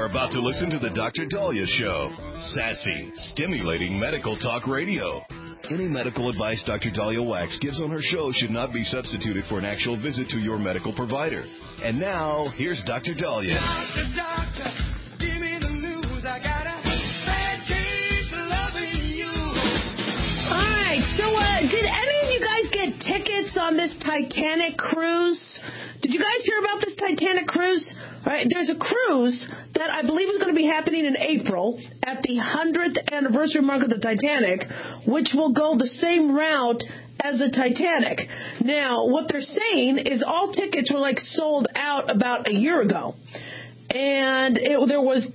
are about to listen to the Dr. Dahlia Show. Sassy, stimulating medical talk radio. Any medical advice Dr. Dahlia Wax gives on her show should not be substituted for an actual visit to your medical provider. And now, here's Dr. Dahlia. Doctor, give me the news. I got a bad case of loving you. All right, so did any of you guys get tickets on this Titanic cruise? Did you guys hear about this Titanic cruise? All right, there's a cruise that I believe is going to be happening in April at the 100th anniversary mark of the Titanic, which will go the same route as the Titanic. Now, what they're saying is all tickets were sold out about a year ago. And there was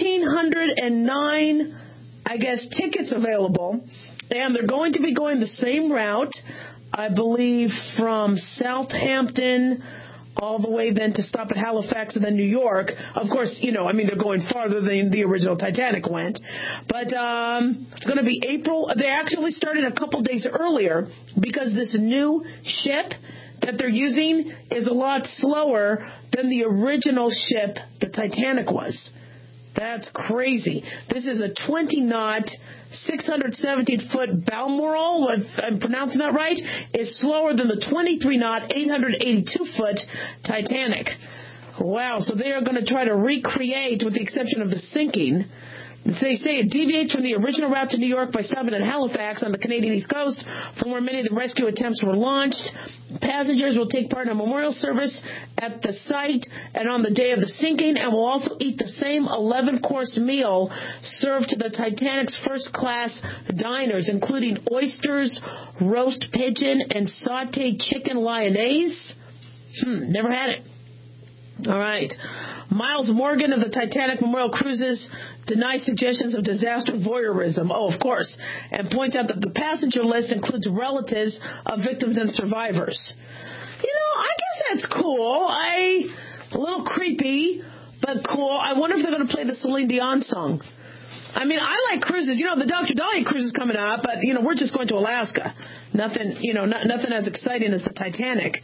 1,309, tickets available. And they're going to be going the same route, I believe, from Southampton all the way then to stop at Halifax and then New York. Of course, they're going farther than the original Titanic went. But it's going to be April. They actually started a couple days earlier because this new ship that they're using is a lot slower than the original ship the Titanic was. That's crazy. This is a 20-knot, 617-foot Balmoral, if I'm pronouncing that right, is slower than the 23-knot, 882-foot Titanic. Wow, so they are going to try to recreate, with the exception of the sinking. They say it deviates from the original route to New York by stopping at Halifax on the Canadian East Coast, from where many of the rescue attempts were launched. Passengers will take part in a memorial service at the site and on the day of the sinking, and will also eat the same 11-course meal served to the Titanic's first-class diners, including oysters, roast pigeon, and sautéed chicken lyonnaise. Never had it. All right. Miles Morgan of the Titanic Memorial Cruises denies suggestions of disaster voyeurism. Oh, of course. And points out that the passenger list includes relatives of victims and survivors. I guess that's cool. A little creepy, but cool. I wonder if they're going to play the Celine Dion song. I like cruises. The Dr. Dahlia cruise is coming up, but, we're just going to Alaska. Nothing, nothing as exciting as the Titanic.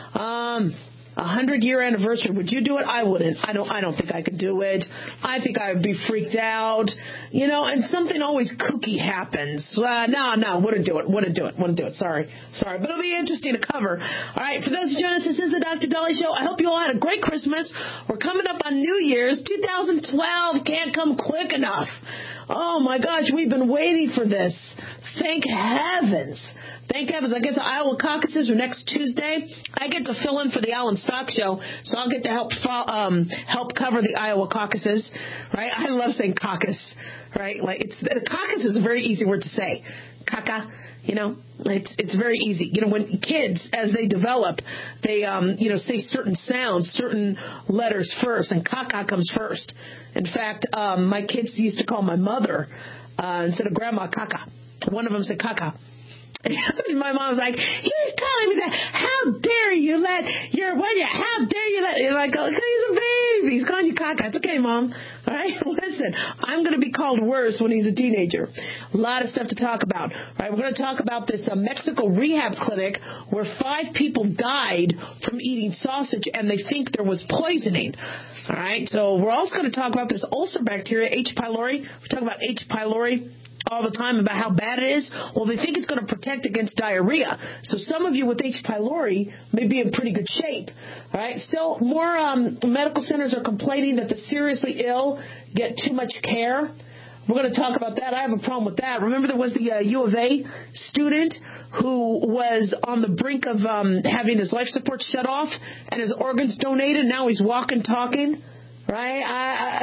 100-year anniversary. Would you do it? I wouldn't. I don't think I could do it. I think I would be freaked out. And something always kooky happens. No, wouldn't do it. Sorry. But it'll be interesting to cover. All right, for those who join us, this is the Dr. Dahlia Show. I hope you all had a great Christmas. We're coming up on New Year's. 2012 can't come quick enough. Oh, my gosh, we've been waiting for this. Thank heavens. I guess the Iowa caucuses are next Tuesday. I get to fill in for the Alan Stock Show, so I'll get to help cover the Iowa caucuses, right? I love saying caucus, right? The caucus is a very easy word to say. Caca, it's very easy. When kids, as they develop, they, say certain sounds, certain letters first, and caca comes first. In fact, my kids used to call my mother, instead of grandma, caca. One of them said caca. My mom was like, he was calling me that. How dare you let how dare you let, you're like, oh, he's a baby. He's calling you caca. It's okay, Mom. All right, listen, I'm going to be called worse when he's a teenager. A lot of stuff to talk about. All right, we're going to talk about this Mexico rehab clinic where 5 people died from eating sausage and they think there was poisoning. All right, so we're also going to talk about this ulcer bacteria, H. pylori. We talk about H. pylori all the time about how bad it is. Well, they think it's going to protect against diarrhea. So some of you with H. pylori may be in pretty good shape. All right. Still, more medical centers are complaining that the seriously ill get too much care. We're going to talk about that. I have a problem with that. Remember there was the U of A student who was on the brink of having his life support shut off and his organs donated. Now he's walking, talking. Right?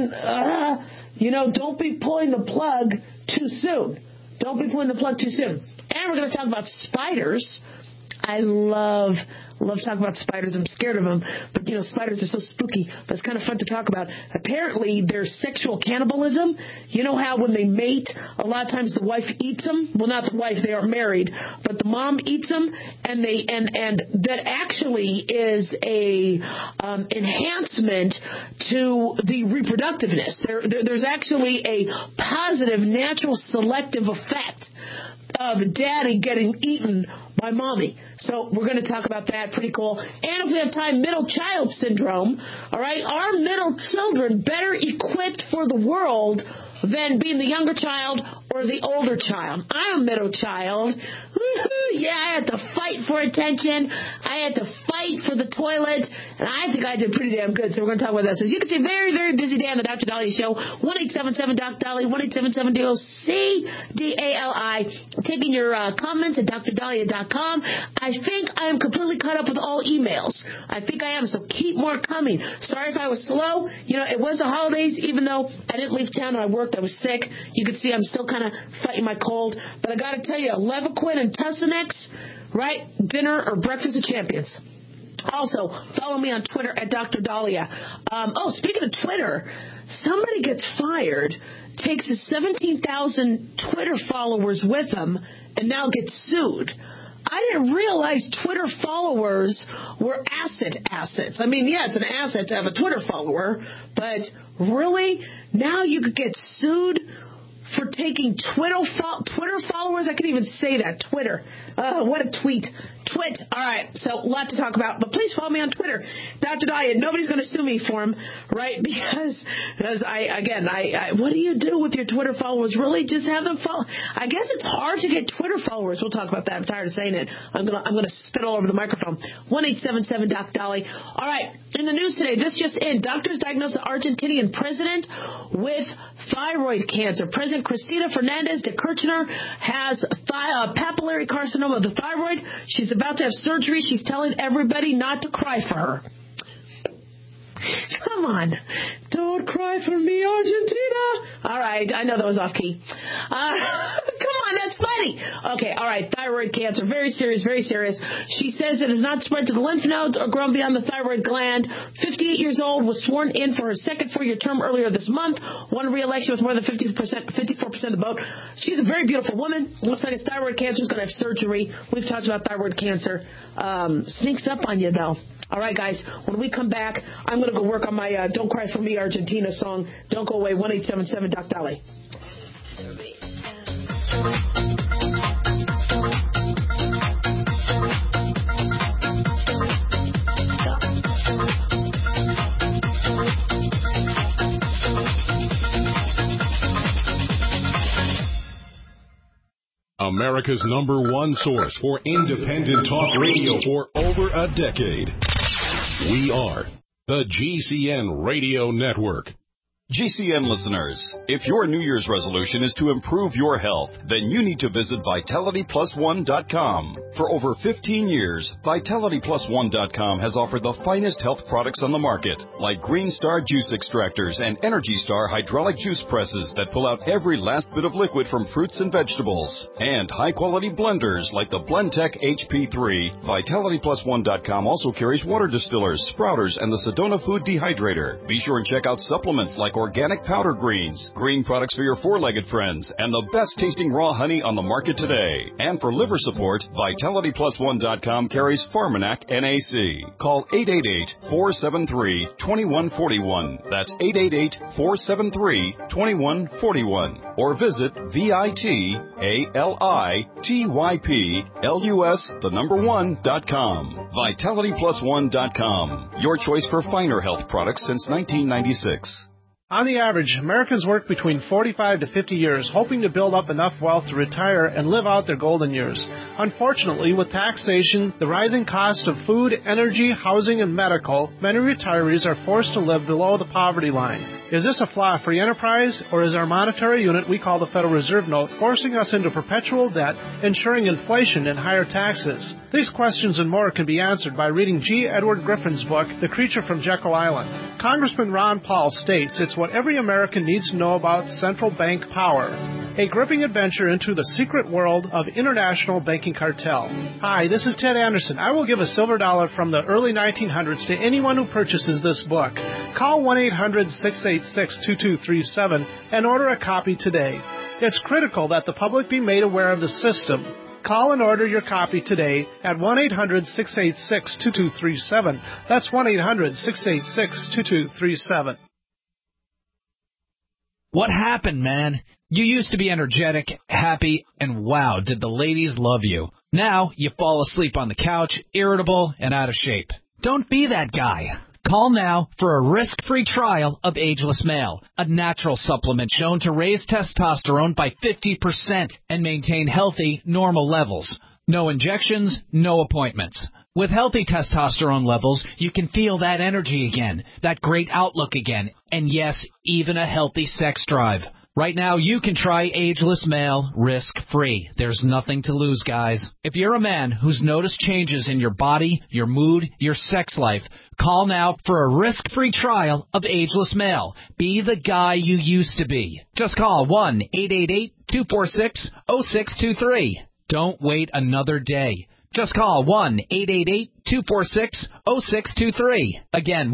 Don't be pulling the plug too soon. Don't be pulling the plug too soon. And we're going to talk about spiders. I love talking about spiders. I'm scared of them. But, spiders are so spooky. But it's kind of fun to talk about. Apparently, there's sexual cannibalism. You know how when they mate, a lot of times the wife eats them? Well, not the wife. They aren't married. But the mom eats them. And that actually is a enhancement to the reproductiveness. There's actually a positive, natural, selective effect of daddy getting eaten by mommy. So we're going to talk about that. Pretty cool. And if we have time, middle child syndrome. All right. Are middle children better equipped for the world than being the younger child or the older child? I'm a middle child. Yeah, I had to fight for attention. I had to fight for the toilet. And I think I did pretty damn good. So we're going to talk about this. As you can see, very, very busy day on the Dr. Daliah Show. 1-877-DOC-DALI, 1-877-DOC-DALI. Taking your comments at drdaliah.com. I think I am completely caught up with all emails. I think I am. So keep more coming. Sorry if I was slow. You know, it was the holidays, even though I didn't leave town and I worked. I was sick. You can see I'm still kind of fighting my cold. But I got to tell you, Levaquin and Tussinex, right? Dinner or breakfast of champions. Also, follow me on Twitter at Dr. Daliah. Speaking of Twitter, somebody gets fired, takes his 17,000 Twitter followers with him, and now gets sued. I didn't realize Twitter followers were assets. I mean, yeah, it's an asset to have a Twitter follower, but really? Now you could get sued for taking Twitter followers? I can't even say that. Twitter. What a tweet. Twit. All right. So a lot to talk about. But please follow me on Twitter. Dr. Daliah. Nobody's going to sue me for him, right? Because I what do you do with your Twitter followers? Really just have them follow? I guess it's hard to get Twitter followers. We'll talk about that. I'm tired of saying it. I'm gonna spit all over the microphone. 1-877-DOC-DALI. All right. In the news today, this just in. Doctors diagnosed the Argentinian president with thyroid cancer. President Cristina Fernandez de Kirchner has papillary carcinoma of the thyroid. She's about to have surgery. She's telling everybody not to cry for her. Come on. Don't cry for me, Argentina. All right. I know that was off key. Come on. That's funny. Okay. All right. Thyroid cancer. Very serious. Very serious. She says it has not spread to the lymph nodes or grown beyond the thyroid gland. 58 years old, was sworn in for her second 4-year term earlier this month. Won re-election with more than 54% of the vote. She's a very beautiful woman. Looks like it's thyroid cancer. She's going to have surgery. We've talked about thyroid cancer. Sneaks up on you, though. All right, guys, when we come back, I'm going to go work on my Don't Cry For Me Argentina song. Don't go away, 1-877-DOC-DALI. America's #1 source for independent talk radio for over a decade. We are the GCN Radio Network. GCN listeners, if your New Year's resolution is to improve your health, then you need to visit VitalityPlus1.com. For over 15 years, VitalityPlus1.com has offered the finest health products on the market, like Green Star juice extractors and Energy Star hydraulic juice presses that pull out every last bit of liquid from fruits and vegetables, and high-quality blenders like the Blendtec HP3. VitalityPlus1.com also carries water distillers, sprouters, and the Sedona Food Dehydrator. Be sure and check out supplements like organic powder greens, green products for your four-legged friends, and the best-tasting raw honey on the market today. And for liver support, VitalityPlus1.com carries Pharmanac NAC. Call 888-473-2141. That's 888-473-2141. Or visit VitalityPlus1.com. VitalityPlus1.com. Your choice for finer health products since 1996. On the average, Americans work between 45 to 50 years, hoping to build up enough wealth to retire and live out their golden years. Unfortunately, with taxation, the rising cost of food, energy, housing, and medical, many retirees are forced to live below the poverty line. Is this a flaw of free enterprise, or is our monetary unit we call the Federal Reserve Note forcing us into perpetual debt, ensuring inflation and higher taxes? These questions and more can be answered by reading G. Edward Griffin's book, The Creature from Jekyll Island. Congressman Ron Paul states it's what every American needs to know about central bank power. A gripping adventure into the secret world of international banking cartel. Hi, this is Ted Anderson. I will give a silver dollar from the early 1900s to anyone who purchases this book. Call 1-800-686-2237 and order a copy today. It's critical that the public be made aware of the system. Call and order your copy today at 1-800-686-2237. That's 1-800-686-2237. What happened, man? You used to be energetic, happy, and wow, did the ladies love you. Now you fall asleep on the couch, irritable, and out of shape. Don't be that guy. Call now for a risk-free trial of Ageless Male, a natural supplement shown to raise testosterone by 50% and maintain healthy, normal levels. No injections, no appointments. With healthy testosterone levels, you can feel that energy again, that great outlook again, and yes, even a healthy sex drive. Right now, you can try Ageless Male risk-free. There's nothing to lose, guys. If you're a man who's noticed changes in your body, your mood, your sex life, call now for a risk-free trial of Ageless Male. Be the guy you used to be. Just call 1-888-246-0623. Don't wait another day. Just call 1-888-246-0623. Again,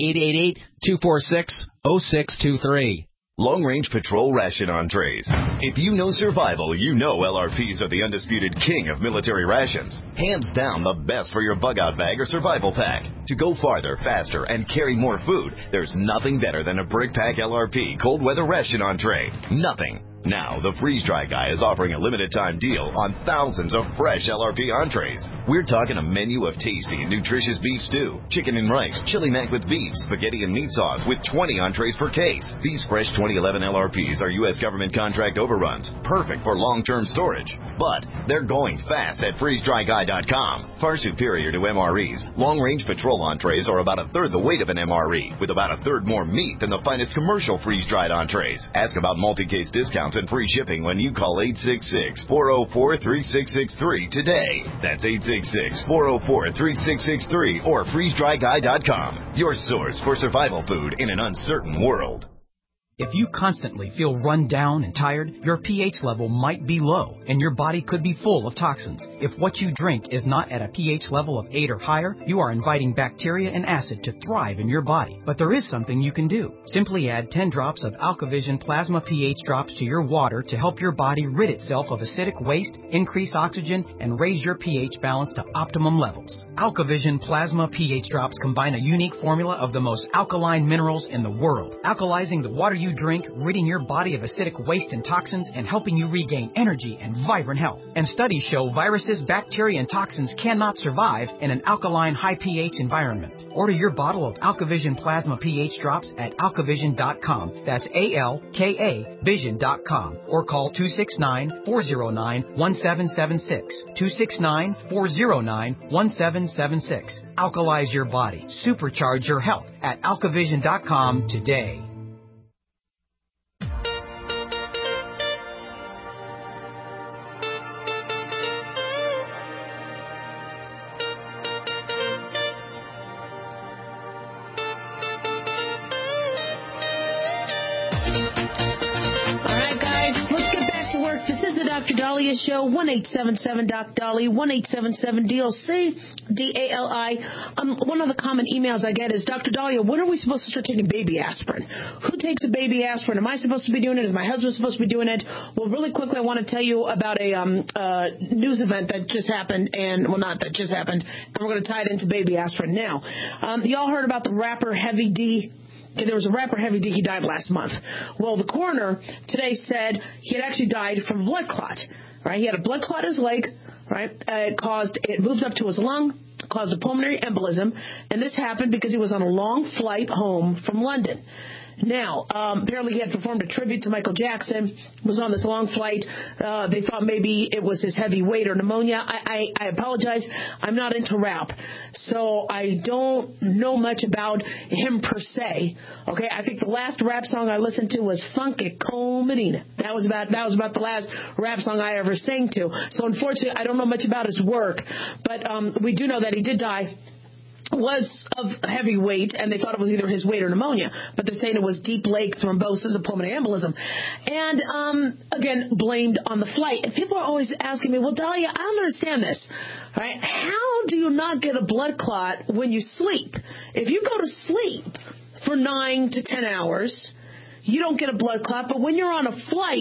1-888-246-0623. Long Range Patrol Ration Entrees. If you know survival, you know LRPs are the undisputed king of military rations. Hands down the best for your bug-out bag or survival pack. To go farther, faster, and carry more food, there's nothing better than a Brick Pack LRP cold weather ration entree. Nothing. Now, the Freeze Dry Guy is offering a limited-time deal on thousands of fresh LRP entrees. We're talking a menu of tasty and nutritious beef stew, chicken and rice, chili mac with beef, spaghetti and meat sauce with 20 entrees per case. These fresh 2011 LRPs are U.S. government contract overruns, perfect for long-term storage. But they're going fast at freezedryguy.com. Far superior to MREs, long-range patrol entrees are about a third the weight of an MRE, with about a third more meat than the finest commercial freeze-dried entrees. Ask about multi-case discounts and free shipping when you call 866-404-3663 today. That's 866-404-3663 or freezedryguy.com. Your source for survival food in an uncertain world. If you constantly feel run down and tired, your pH level might be low, and your body could be full of toxins. If what you drink is not at a pH level of 8 or higher, you are inviting bacteria and acid to thrive in your body. But there is something you can do. Simply add 10 drops of AlkaVision Plasma pH drops to your water to help your body rid itself of acidic waste, increase oxygen, and raise your pH balance to optimum levels. AlkaVision Plasma pH drops combine a unique formula of the most alkaline minerals in the world, alkalizing the water you drink, ridding your body of acidic waste and toxins, and helping you regain energy and vibrant health. And studies show viruses, bacteria, and toxins cannot survive in an alkaline, high pH environment. Order your bottle of AlkaVision Plasma pH drops at alkavision.com. That's ALKA Vision.com. Or call 269-409-1776. 269-409-1776. Alkalize your body. Supercharge your health at alkavision.com today. Dr. Dahlia Show, 1-877-DOC-DOLLY, 1-877-DOC-DALI. One of the common emails I get is, Dr. Dahlia, when are we supposed to start taking baby aspirin? Who takes a baby aspirin? Am I supposed to be doing it? Is my husband supposed to be doing it? Well, really quickly, I want to tell you about a news event that just happened, and, well, not that just happened, and we're going to tie it into baby aspirin now. Y'all heard about the rapper Heavy D? There was a rapper, Heavy D, he died last month. Well, the coroner today said he had actually died from a blood clot. Right? He had a blood clot in his leg. Right? It moved up to his lung, caused a pulmonary embolism, and this happened because he was on a long flight home from London. Now, apparently he had performed a tribute to Michael Jackson, was on this long flight. They thought maybe it was his heavy weight or pneumonia. I apologize. I'm not into rap, so I don't know much about him per se. Okay, I think the last rap song I listened to was Funky Cole Medina. That was about the last rap song I ever sang to. So unfortunately, I don't know much about his work, but we do know that he did die. Was of heavy weight, and they thought it was either his weight or pneumonia, but they're saying it was deep lake thrombosis, a pulmonary embolism, and again, blamed on the flight. And people are always asking me, well, Dahlia, I don't understand this, right? How do you not get a blood clot when you sleep? If you go to sleep for 9 to 10 hours, you don't get a blood clot, but when you're on a flight,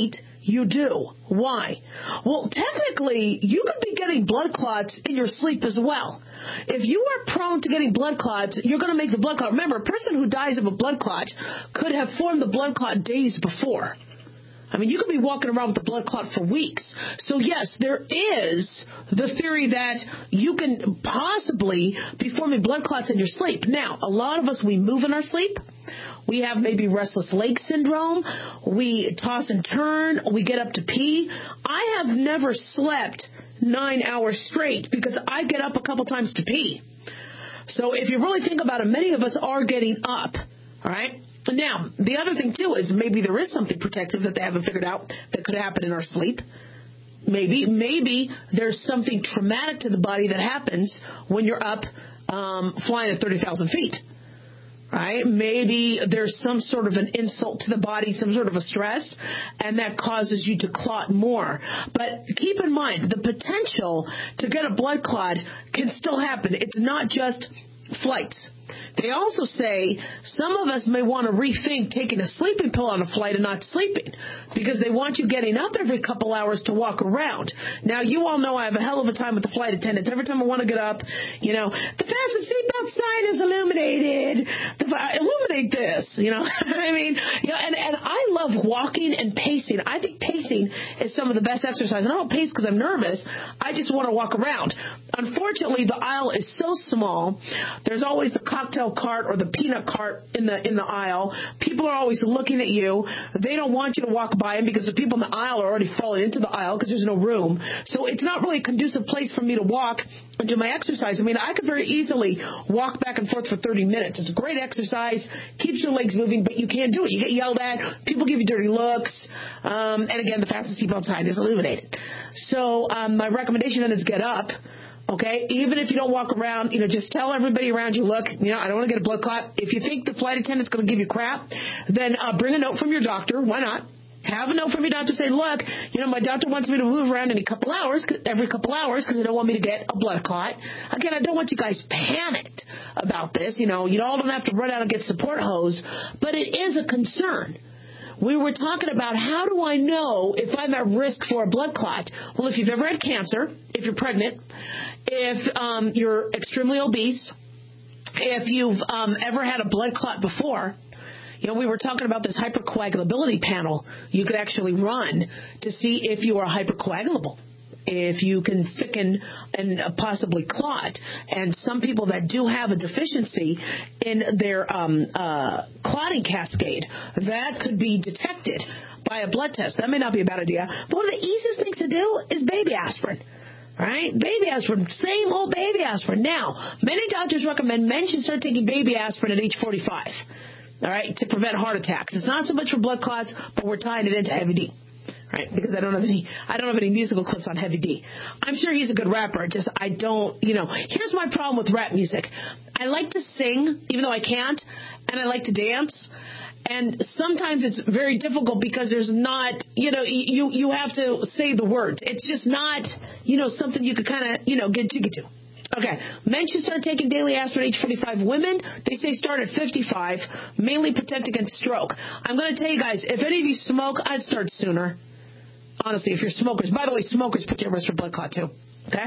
you do. Why? Well, technically, you could be getting blood clots in your sleep as well. If you are prone to getting blood clots, you're going to make the blood clot. Remember, a person who dies of a blood clot could have formed the blood clot days before. I mean, you could be walking around with a blood clot for weeks. So, yes, there is the theory that you can possibly be forming blood clots in your sleep. Now, a lot of us, we move in our sleep. We have maybe restless leg syndrome. We toss and turn. We get up to pee. I have never slept 9 hours straight because I get up a couple times to pee. So if you really think about it, many of us are getting up, all right? Now, the other thing, too, is maybe there is something protective that they haven't figured out that could happen in our sleep. Maybe there's something traumatic to the body that happens when you're up flying at 30,000 feet. Right? Maybe there's some sort of an insult to the body, some sort of a stress, and that causes you to clot more. But keep in mind, the potential to get a blood clot can still happen. It's not just flights. They also say some of us may want to rethink taking a sleeping pill on a flight and not sleeping because they want you getting up every couple hours to walk around. Now, you all know I have a hell of a time with the flight attendants. Every time I want to get up, the fasten seatbelt sign is illuminated. Illuminate this, I mean, and I love walking and pacing. I think pacing is some of the best exercise. And I don't pace because I'm nervous. I just want to walk around. Unfortunately, the aisle is so small. There's always the cocktail cart or the peanut cart in the aisle. People are always looking at you. They don't want you to walk by them because the people in the aisle are already falling into the aisle because there's no room. So it's not really a conducive place for me to walk and do my exercise. I mean, I could very easily walk back and forth for 30 minutes. It's a great exercise, keeps your legs moving, but you can't do it. You get yelled at. People give you dirty looks. And again, the fasten seatbelt sign is illuminated. So my recommendation then is get up. Okay, even if you don't walk around, just tell everybody around you, look, I don't want to get a blood clot. If you think the flight attendant's going to give you crap, then bring a note from your doctor. Why not? Have a note from your doctor saying, look, my doctor wants me to move around every couple hours because they don't want me to get a blood clot. Again, I don't want you guys panicked about this. You all don't have to run out and get support hose, but it is a concern. We were talking about how do I know if I'm at risk for a blood clot? Well, if you've ever had cancer, if you're pregnant, if you're extremely obese, if you've ever had a blood clot before, we were talking about this hypercoagulability panel you could actually run to see if you are hypercoagulable, if you can thicken and possibly clot. And some people that do have a deficiency in their clotting cascade, that could be detected by a blood test. That may not be a bad idea. But one of the easiest things to do is baby aspirin. Right? Baby aspirin, same old baby aspirin. Now, many doctors recommend men should start taking baby aspirin at age 45. All right, to prevent heart attacks. It's not so much for blood clots, but we're tying it into Heavy D. Right? Because I don't have any musical clips on Heavy D. I'm sure he's a good rapper. Just I don't, here's my problem with rap music. I like to sing, even though I can't, and I like to dance. And sometimes it's very difficult because there's not, you have to say the words. It's just not, something you could kind of, get jiggy to. Okay, men should start taking daily aspirin at age 45. Women, they say start at 55, mainly protect against stroke. I'm going to tell you guys, if any of you smoke, I'd start sooner. Honestly, if you're smokers. By the way, smokers put you at risk for blood clot too. Okay?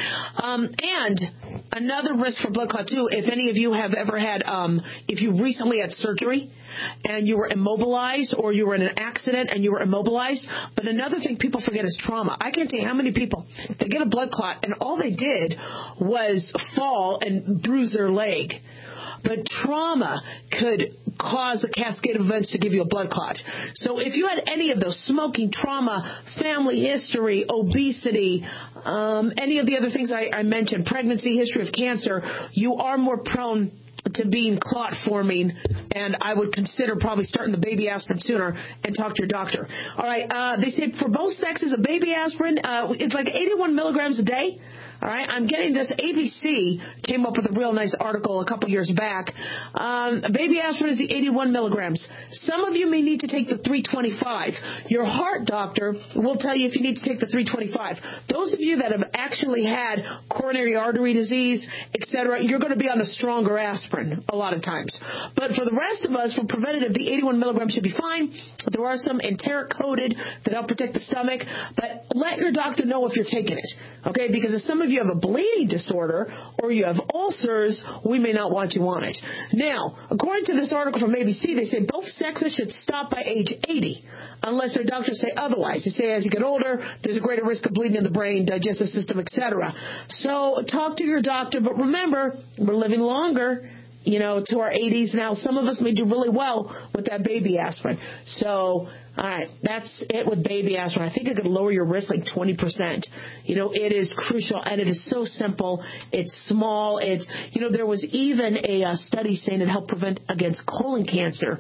And another risk for blood clot too, if any of you have ever had, if you recently had surgery and you were immobilized or you were in an accident and you were immobilized. But another thing people forget is trauma. I can't tell you how many people, they get a blood clot and all they did was fall and bruise their leg. But trauma could cause a cascade of events to give you a blood clot. So if you had any of those, smoking, trauma, family history, obesity, any of the other things I mentioned, pregnancy, history of cancer, you are more prone to being clot forming, and I would consider probably starting the baby aspirin sooner and talk to your doctor. All right, they say for both sexes, a baby aspirin, it's like 81 milligrams a day. All right, I'm getting this. ABC came up with a real nice article a couple years back. Baby aspirin is the 81 milligrams. Some of you may need to take the 325. Your heart doctor will tell you if you need to take the 325. Those of you that have actually had coronary artery disease, etc., you're going to be on a stronger aspirin. aspirin a lot of times. But for the rest of us, for preventative, the 81 milligrams should be fine. There are some enteric-coated that help protect the stomach, but let your doctor know if you're taking it, okay? Because if some of you have a bleeding disorder or you have ulcers, we may not want you on it. Now, according to this article from ABC, they say both sexes should stop by age 80 unless their doctors say otherwise. They say as you get older, there's a greater risk of bleeding in the brain, digestive system, etc. So talk to your doctor, but remember, we're living longer, to our 80s now. Some of us may do really well with that baby aspirin. So, all right, that's it with baby aspirin. I think it could lower your risk like 20%. It is crucial, and it is so simple. It's small. There was even a study saying it helped prevent against colon cancer.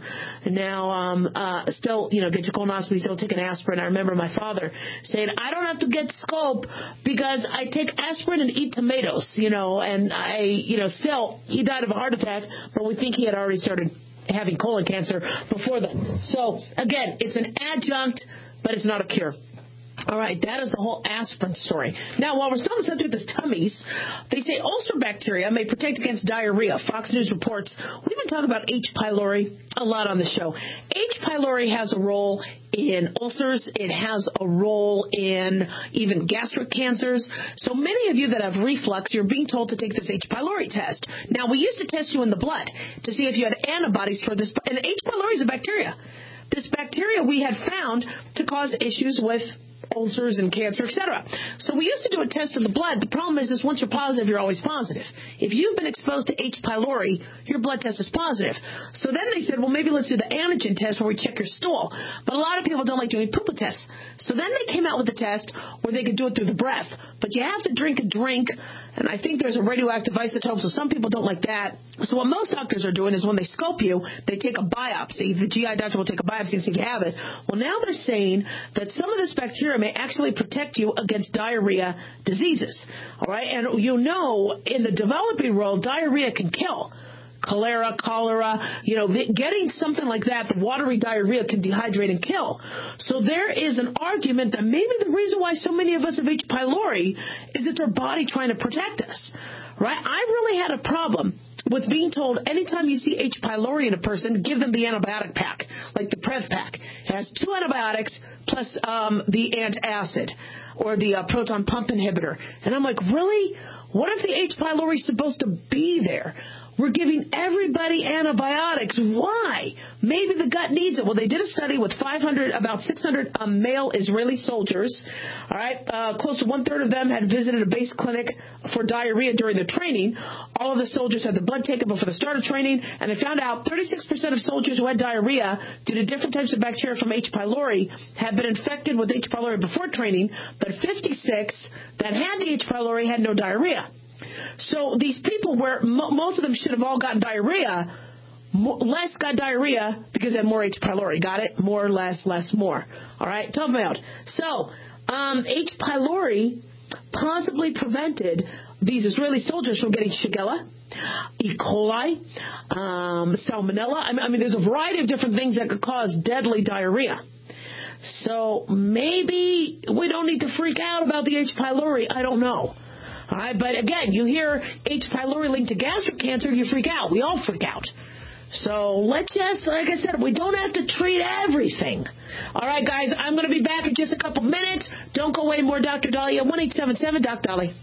Now, still, get your colonoscopy, still take an aspirin. I remember my father saying, I don't have to get scope because I take aspirin and eat tomatoes, and still, he died of a heart attack, but we think he had already started having colon cancer before then. So, again, it's an adjunct, but it's not a cure. All right, that is the whole aspirin story. Now, while we're still on the subject of tummies, they say ulcer bacteria may protect against diarrhea. Fox News reports. We've been talking about H. pylori a lot on the show. H. pylori has a role in ulcers. It has a role in even gastric cancers. So many of you that have reflux, you're being told to take this H. pylori test. Now, we used to test you in the blood to see if you had antibodies for this. And H. pylori is a bacteria. This bacteria we had found to cause issues with ulcers and cancer, etc. So we used to do a test in the blood. The problem is once you're positive, you're always positive. If you've been exposed to H. pylori, your blood test is positive. So then they said, well, maybe let's do the antigen test where we check your stool. But a lot of people don't like doing poo tests. So then they came out with the test where they could do it through the breath. But you have to drink a drink, and I think there's a radioactive isotope, so some people don't like that. So what most doctors are doing is when they scope you, they take a biopsy. The GI doctor will take a biopsy and see if you have it. Well, now they're saying that some of this bacteria may actually protect you against diarrhea diseases. All right? And in the developing world, diarrhea can kill. Cholera, getting something like that, the watery diarrhea can dehydrate and kill. So there is an argument that maybe the reason why so many of us have H. pylori is it's our body trying to protect us. Right? I really had a problem with being told anytime you see H. pylori in a person, give them the antibiotic pack, like the Prevnar pack. It has 2 antibiotics plus the antacid or the proton pump inhibitor. And I'm like, really? What if the H. pylori is supposed to be there? We're giving everybody antibiotics. Why? Maybe the gut needs it. Well, they did a study with about 600 male Israeli soldiers. All right, close to 1/3 of them had visited a base clinic for diarrhea during the training. All of the soldiers had the blood taken before the start of training, and they found out 36% of soldiers who had diarrhea due to different types of bacteria from H. pylori had been infected with H. pylori before training, but 56 that had the H. pylori had no diarrhea. So these people, where most of them should have all gotten diarrhea, less got diarrhea because they had more H. pylori. Got it? More, less, more. All right? Tough out. So H. pylori possibly prevented these Israeli soldiers from getting Shigella, E. coli, Salmonella. I mean, there's a variety of different things that could cause deadly diarrhea. So maybe we don't need to freak out about the H. pylori. I don't know. All right, but again, you hear H. pylori linked to gastric cancer, you freak out. We all freak out. So let's just, like I said, we don't have to treat everything. All right, guys, I'm going to be back in just a couple minutes. Don't go away. More Dr. Daliah, 1-877-DOC-DOLLY.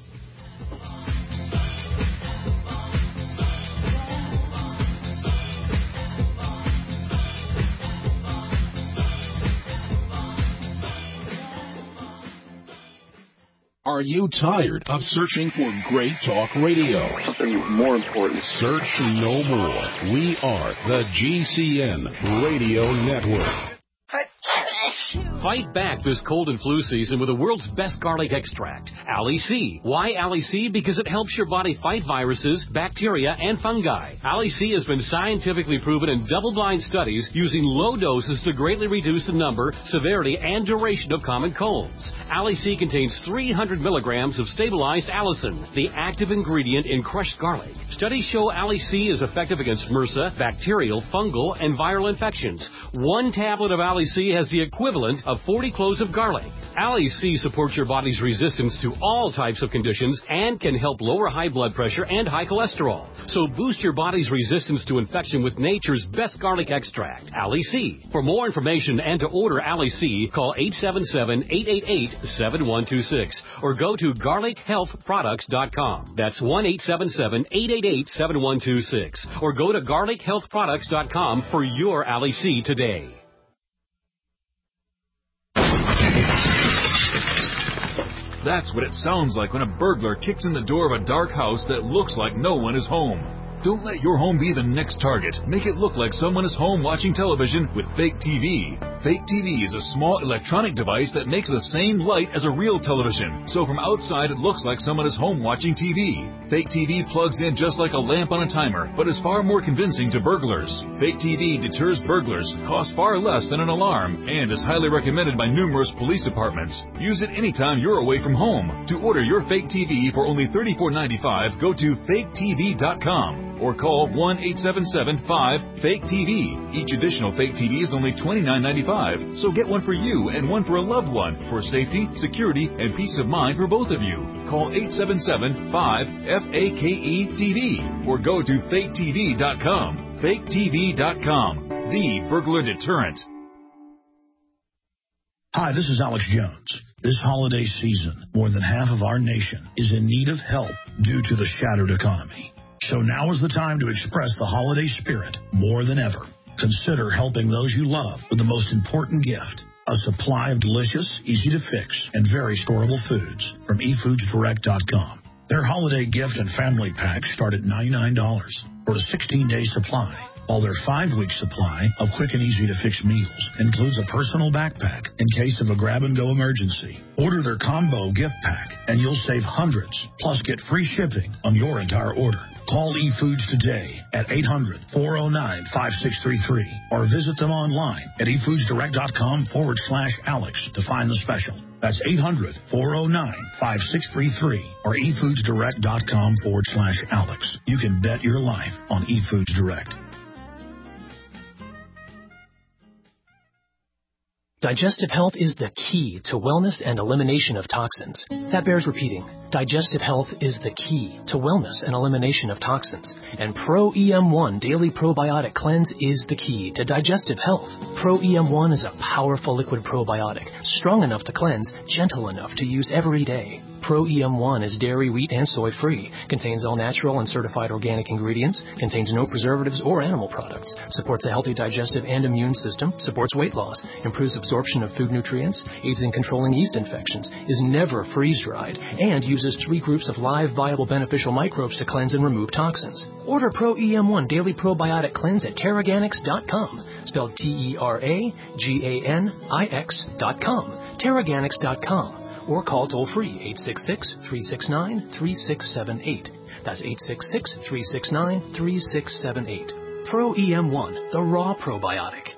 Are you tired of searching for great talk radio? Something more important. Search no more. We are the GCN Radio Network. Fight back this cold and flu season with the world's best garlic extract, Ali C. Why Ali C? Because it helps your body fight viruses, bacteria, and fungi. Ali C has been scientifically proven in double-blind studies using low doses to greatly reduce the number, severity, and duration of common colds. Ali C contains 300 milligrams of stabilized allicin, the active ingredient in crushed garlic. Studies show Ali C is effective against MRSA, bacterial, fungal, and viral infections. 1 tablet of Ali C has the equivalent of 40 cloves of garlic. Ali C supports your body's resistance to all types of conditions and can help lower high blood pressure and high cholesterol. So boost your body's resistance to infection with nature's best garlic extract, Ali C. For more information and to order Ali C, call 877-888-7126 or go to garlichealthproducts.com. That's 1-877-888-7126 or go to garlichealthproducts.com for your Ali C today. That's what it sounds like when a burglar kicks in the door of a dark house that looks like no one is home. Don't let your home be the next target. Make it look like someone is home watching television with Fake TV. Fake TV is a small electronic device that makes the same light as a real television. So from outside, it looks like someone is home watching TV. Fake TV plugs in just like a lamp on a timer, but is far more convincing to burglars. Fake TV deters burglars, costs far less than an alarm, and is highly recommended by numerous police departments. Use it anytime you're away from home. To order your Fake TV for only $34.95, go to faketv.com. or call 1-877-5-FAKE-TV. Each additional Fake TV is only $29.95, so get one for you and one for a loved one for safety, security, and peace of mind for both of you. Call 877-5-FAKE-TV or go to faketv.com. faketv.com, the burglar deterrent. Hi, this is Alex Jones. This holiday season, more than half of our nation is in need of help due to the shattered economy. So now is the time to express the holiday spirit more than ever. Consider helping those you love with the most important gift, a supply of delicious, easy-to-fix, and very storable foods from eFoodsDirect.com. Their holiday gift and family packs start at $99 for a 16-day supply, while their 5-week supply of quick and easy-to-fix meals includes a personal backpack in case of a grab-and-go emergency. Order their combo gift pack, and you'll save hundreds, plus get free shipping on your entire order. Call eFoods today at 800-409-5633 or visit them online at eFoodsDirect.com/Alex to find the special. That's 800-409-5633 or eFoodsDirect.com/Alex. You can bet your life on eFoods Direct. Digestive health is the key to wellness and elimination of toxins. That bears repeating. Digestive health is the key to wellness and elimination of toxins. And Pro EM1 Daily Probiotic Cleanse is the key to digestive health. Pro EM1 is a powerful liquid probiotic, strong enough to cleanse, gentle enough to use every day. Pro EM1 is dairy, wheat, and soy-free, contains all natural and certified organic ingredients, contains no preservatives or animal products, supports a healthy digestive and immune system, supports weight loss, improves absorption of food nutrients, aids in controlling yeast infections, is never freeze-dried, and uses 3 groups of live, viable, beneficial microbes to cleanse and remove toxins. Order Pro EM1 Daily Probiotic Cleanse at Terraganix.com, spelled TerraGanix.com, Terraganix.com. Or call toll-free 866-369-3678. That's 866-369-3678. Pro EM1, the raw probiotic.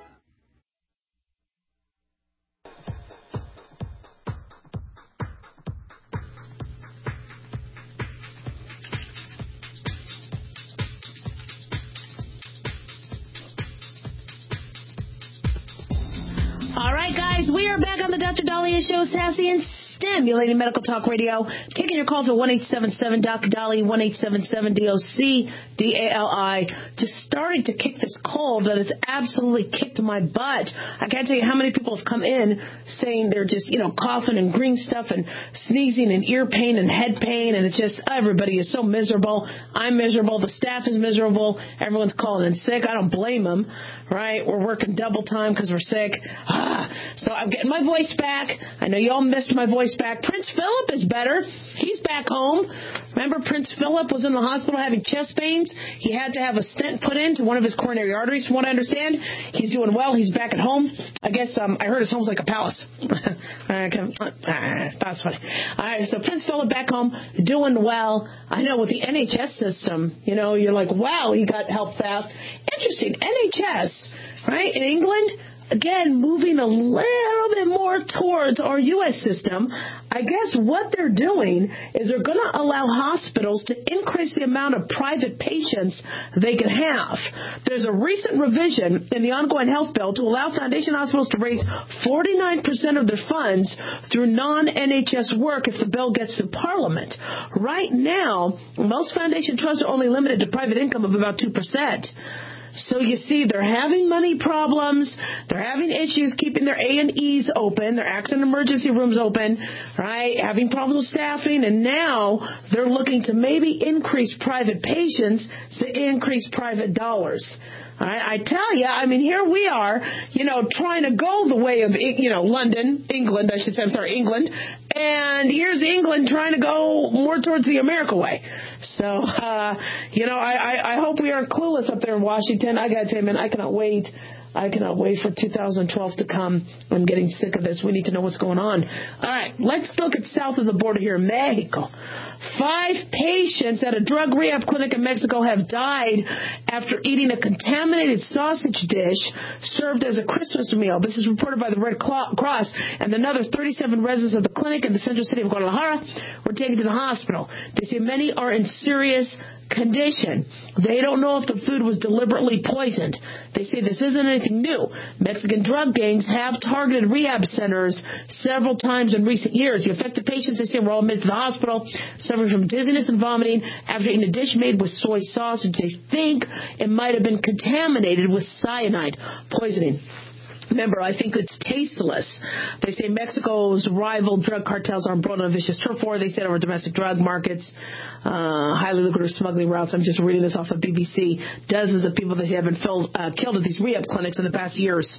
All right, guys, we are back on the Dr. Dahlia Show, sassy and stimulating medical talk radio. Taking your calls at 1-877-Dr. 1-877-DOC-DALI. Just starting to kick this cold that has absolutely kicked my butt. I can't tell you how many people have come in saying they're just, coughing and green stuff and sneezing and ear pain and head pain, and it's just, everybody is so miserable. I'm miserable. The staff is miserable. Everyone's calling in sick. I don't blame them, right? We're working double time because we're sick. So I'm getting my voice back. I know you all missed my voice back. Prince Philip is better. He's back home. Remember, Prince Philip was in the hospital having chest pains. He had to have a stent put into one of his coronary arteries, from what I understand. He's doing well. He's back at home. I guess I heard his home's like a palace. That's funny. All right, so Prince Philip back home, doing well. I know with the NHS system, you're like, wow, he got help fast. Interesting. NHS, right? In England, again, moving a little bit more towards our U.S. system, I guess what they're doing is they're going to allow hospitals to increase the amount of private patients they can have. There's a recent revision in the ongoing health bill to allow foundation hospitals to raise 49% of their funds through non-NHS work if the bill gets through Parliament. Right now, most foundation trusts are only limited to private income of about 2%. So you see, they're having money problems. They're having issues keeping their A&Es open, their accident emergency rooms open, right? Having problems with staffing. And now they're looking to maybe increase private patients to increase private dollars. I tell you, I mean, here we are, trying to go the way of, England. And here's England trying to go more towards the America way. So, I hope we aren't clueless up there in Washington. I got to tell you, man, I cannot wait for 2012 to come. I'm getting sick of this. We need to know what's going on. All right, let's look at south of the border here in Mexico. 5 patients at a drug rehab clinic in Mexico have died after eating a contaminated sausage dish served as a Christmas meal. This is reported by the Red Cross, and another 37 residents of the clinic in the central city of Guadalajara were taken to the hospital. They say many are in serious condition. They don't know if the food was deliberately poisoned. They say this isn't anything new. Mexican drug gangs have targeted rehab centers several times in recent years. The affected patients, they say, were all admitted to the hospital, suffering from dizziness and vomiting after eating a dish made with soy sausage. They think it might have been contaminated with cyanide poisoning. Remember, I think it's tasteless. They say Mexico's rival drug cartels are embroiled in a vicious turf war. They said over domestic drug markets, highly lucrative smuggling routes. I'm just reading this off of BBC. Dozens of people they say have been killed at these rehab clinics in the past years.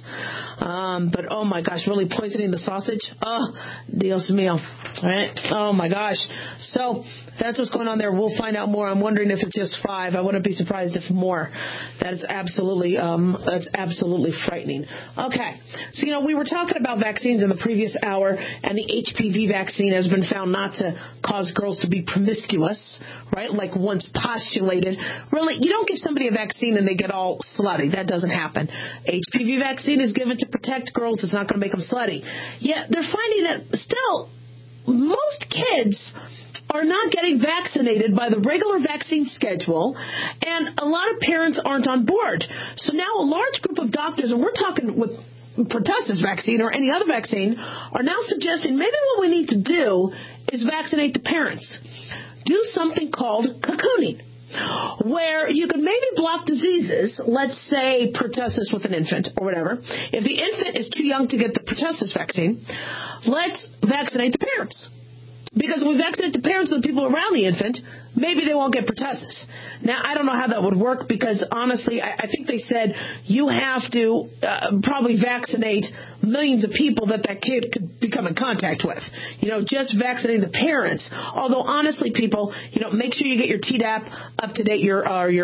But oh my gosh, really poisoning the sausage? Oh, Dios mío. Right? Oh my gosh. So that's what's going on there. We'll find out more. I'm wondering if it's just 5. I wouldn't be surprised if more. That's absolutely frightening. Okay. So, we were talking about vaccines in the previous hour, and the HPV vaccine has been found not to cause girls to be promiscuous, right? Like once postulated. Really, you don't give somebody a vaccine and they get all slutty. That doesn't happen. HPV vaccine is given to protect girls. It's not going to make them slutty. Yet they're finding that still most kids are not getting vaccinated by the regular vaccine schedule, and a lot of parents aren't on board. So now a large group of doctors, and we're talking with pertussis vaccine or any other vaccine, are now suggesting maybe what we need to do is vaccinate the parents. Do something called cocooning, where you can maybe block diseases, let's say pertussis with an infant or whatever. If the infant is too young to get the pertussis vaccine, let's vaccinate the parents. Because if we vaccinate the parents and the people around the infant, maybe they won't get pertussis. Now, I don't know how that would work because, honestly, I think they said you have to probably vaccinate millions of people that kid could become in contact with. Just vaccinating the parents. Although, honestly, people, make sure you get your Tdap up to date, your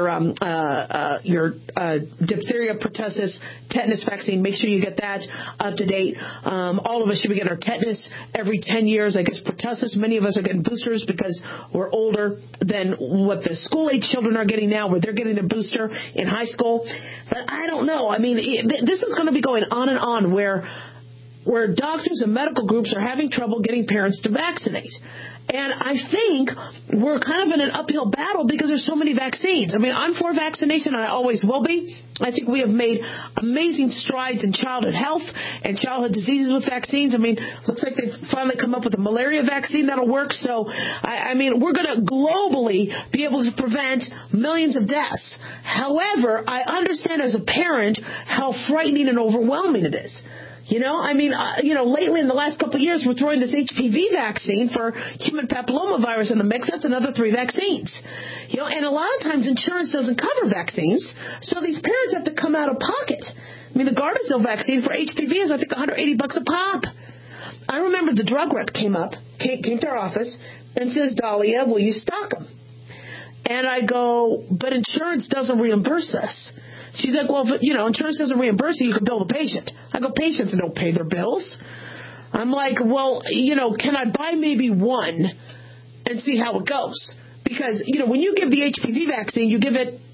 diphtheria, pertussis, tetanus vaccine. Make sure you get that up to date. All of us should be getting our tetanus every 10 years. I guess pertussis, many of us are getting boosters because we're older than what the school-age children are getting now, where they're getting a booster in high school. But I don't know. I mean, this is going to be going on and on where doctors and medical groups are having trouble getting parents to vaccinate. And I think we're kind of in an uphill battle because there's so many vaccines. I mean, I'm for vaccination, and I always will be. I think we have made amazing strides in childhood health and childhood diseases with vaccines. I mean, looks like they've finally come up with a malaria vaccine that'll work. So, I mean, we're going to globally be able to prevent millions of deaths. However, I understand as a parent how frightening and overwhelming it is. Lately in the last couple of years, we're throwing this HPV vaccine for human papillomavirus in the mix. That's another 3 vaccines. And a lot of times insurance doesn't cover vaccines, so these parents have to come out of pocket. I mean, the Gardasil vaccine for HPV is, I think, $180 a pop. I remember the drug rep came to our office and says, Dahlia, will you stock them? And I go, but insurance doesn't reimburse us. She's like, well, if, insurance doesn't reimburse you can bill the patient. I go, patients don't pay their bills. I'm like, well, can I buy maybe one and see how it goes? Because, when you give the HPV vaccine, you give it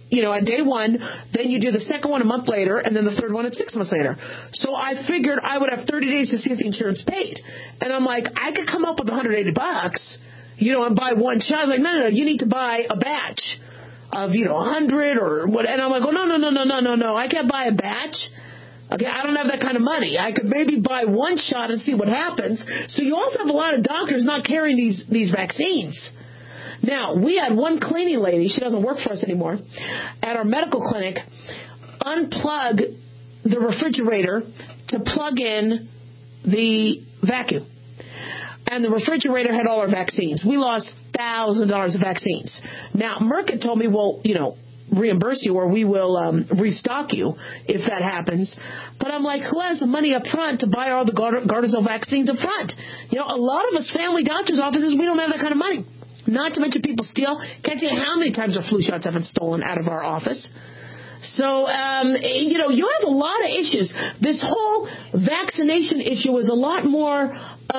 at day one, then you do the second one a month later, and then the third one at 6 months later. So I figured I would have 30 days to see if the insurance paid. And I'm like, I could come up with $180, and buy one shot. I was like, no, you need to buy a batch of, 100 or what. And I'm like, oh, no, I can't buy a batch. Okay, I don't have that kind of money. I could maybe buy one shot and see what happens. So you also have a lot of doctors not carrying these vaccines. Now, we had one cleaning lady, she doesn't work for us anymore, at our medical clinic, unplug the refrigerator to plug in the vacuum. And the refrigerator had all our vaccines. We lost $1,000 of vaccines. Now, Merck had told me, well, reimburse you or we will restock you if that happens. But I'm like, who has the money up front to buy all the Gardasil vaccines up front? A lot of us family doctors' offices, we don't have that kind of money. Not to mention people steal. Can't tell you how many times our flu shots have been stolen out of our office. So, you have a lot of issues. This whole vaccination issue is a lot more